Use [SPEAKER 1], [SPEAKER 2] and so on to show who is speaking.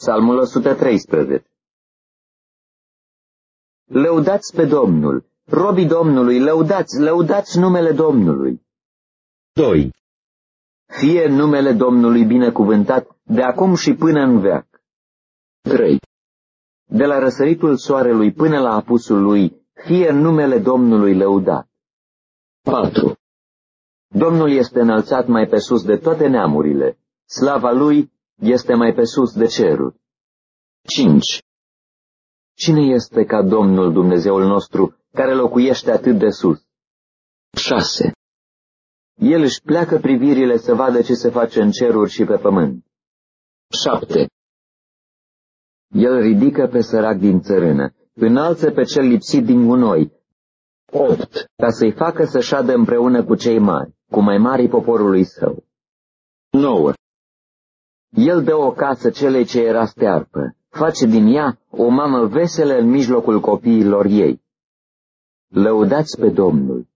[SPEAKER 1] Psalmul 113. Lăudați pe Domnul, robii Domnului, lăudați numele Domnului.
[SPEAKER 2] 2.
[SPEAKER 1] Fie numele Domnului binecuvântat de acum și până în veac.
[SPEAKER 2] 3.
[SPEAKER 1] De la răsăritul soarelui până la apusul lui, fie numele Domnului lăudat.
[SPEAKER 2] 4.
[SPEAKER 1] Domnul este înălțat mai pe sus de toate neamurile, slava lui este mai pe sus de ceruri.
[SPEAKER 2] 5.
[SPEAKER 1] Cine este ca Domnul Dumnezeul nostru, care locuiește atât de sus?
[SPEAKER 2] 6.
[SPEAKER 1] El își pleacă privirile să vadă ce se face în ceruri și pe pământ.
[SPEAKER 2] 7.
[SPEAKER 1] El ridică pe sărac din țărână, înalță pe cel lipsit din gunoi,
[SPEAKER 2] 8.
[SPEAKER 1] ca să-i facă să șadă împreună cu cei mari, cu mai marii poporului său.
[SPEAKER 2] 9.
[SPEAKER 1] El dă o casă celei ce era stearpă, face din ea o mamă veselă în mijlocul copiilor ei. Lăudați pe Domnul!